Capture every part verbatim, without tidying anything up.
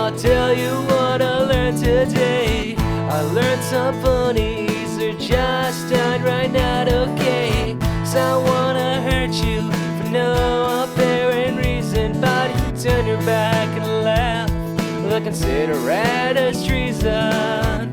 I'll tell you what I learned today. I learned some funnies are just downright not okay. So I wanna hurt you for no apparent reason, but if you turn your back and laugh, well, I consider it as treason.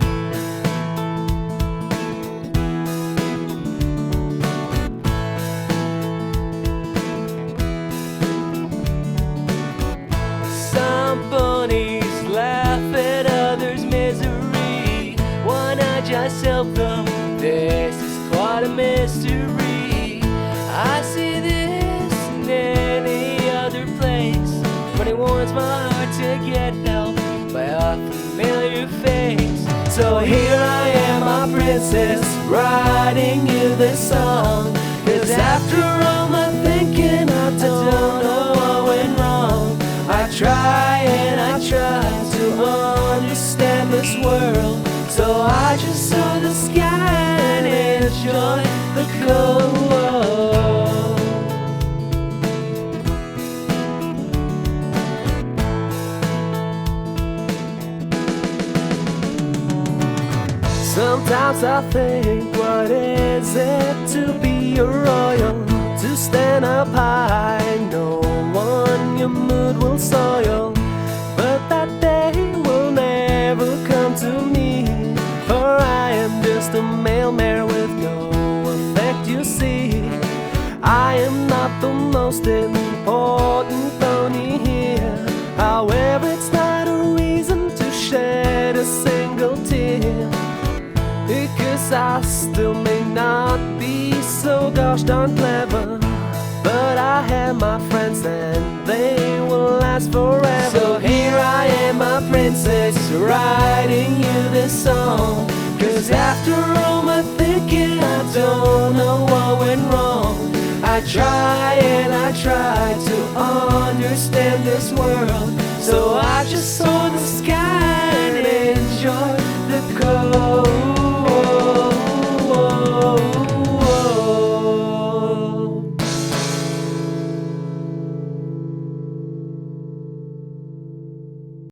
Some bunnies laugh at others' misery. Why not just help them? This is quite a mystery. I see this in any other place, but it warms my heart to get help by a familiar face. So here I am, my princess, writing you this song. Cause after all my thinking, I don't know what went wrong. I try and I try to understand this world, so I just saw the sky and enjoy the cold world. Sometimes I think, what is it to be a royal? To stand up high, no one your mood will soil. But that day will never come to me, for I am just a male mare with no effect, you see. I am not the most important pony here. However, it's not a reason to shed a single tear, because I still may not be so gosh darn clever, but I have my friends and they will last forever. So here I am, my princess, writing you this song. Cause after all my thinking, I don't know what went wrong. I try and I try to understand this world, so I just saw the sky